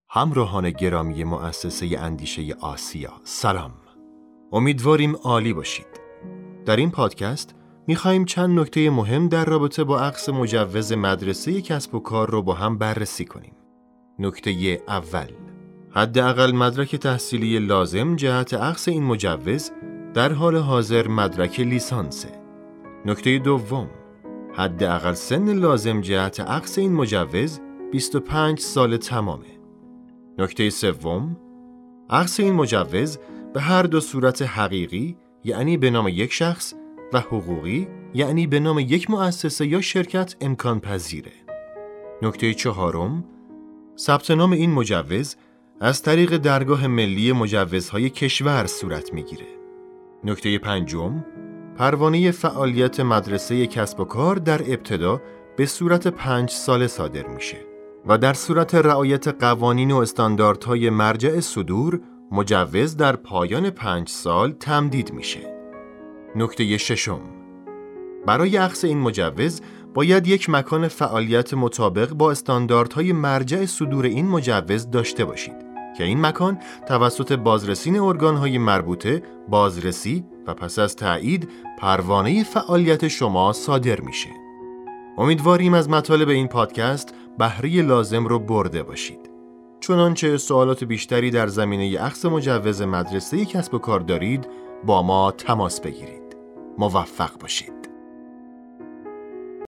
همراهان گرامی مؤسسه اندیشه آسیا، سلام. امیدواریم عالی باشید. در این پادکست می‌خوایم چند نکته مهم در رابطه با اخذ مجوز مدرسه کسب و کار رو با هم بررسی کنیم. نکته اول، حداقل مدرک تحصیلی لازم جهت اخذ این مجوز در حال حاضر مدرک لیسانسه. نکته دوم، حداقل سن لازم جهت اخذ این مجوز 25 سال تمامه. نکته سوم، اخذ این مجوز به هر دو صورت حقیقی یعنی به نام یک شخص و حقوقی یعنی به نام یک مؤسسه یا شرکت امکان پذیره. نکته چهارم، ثبت نام این مجوز از طریق درگاه ملی مجوزهای کشور صورت میگیره. نکته پنجم، پروانه فعالیت مدرسه کسب و کار در ابتدا به صورت 5 ساله صادر میشه و در صورت رعایت قوانین و استانداردهای مرجع صدور مجوز در پایان 5 سال تمدید میشه. نکته ششم، برای اخذ این مجوز باید یک مکان فعالیت مطابق با استانداردهای مرجع صدور این مجوز داشته باشید که این مکان توسط بازرسین ارگانهای مربوطه بازرسی و پس از تایید پروانه فعالیت شما صادر میشه. امیدواریم از مطالب این پادکست بهره لازم رو برده باشید. چنانچه سوالات بیشتری در زمینه اخذ مجوز مدرسه کسب و کار دارید با ما تماس بگیرید. موفق باشید.